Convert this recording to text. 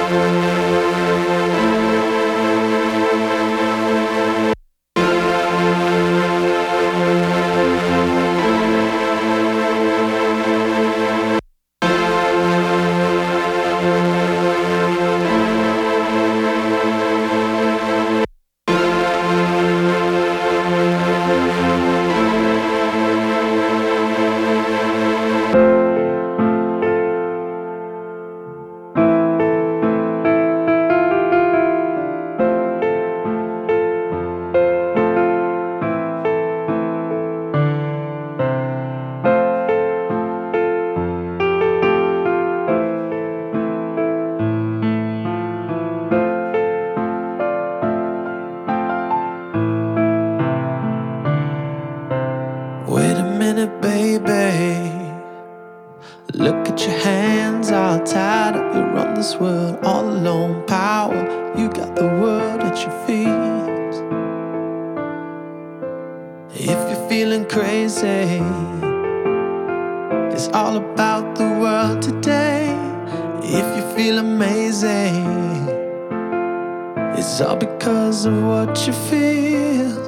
Wait a minute, baby. Look at your hands all tied up. You run this world all alone. Power, you got the world at your feet. If you're feeling crazy, it's all about the world today. If you feel amazing, it's all because of what you feel.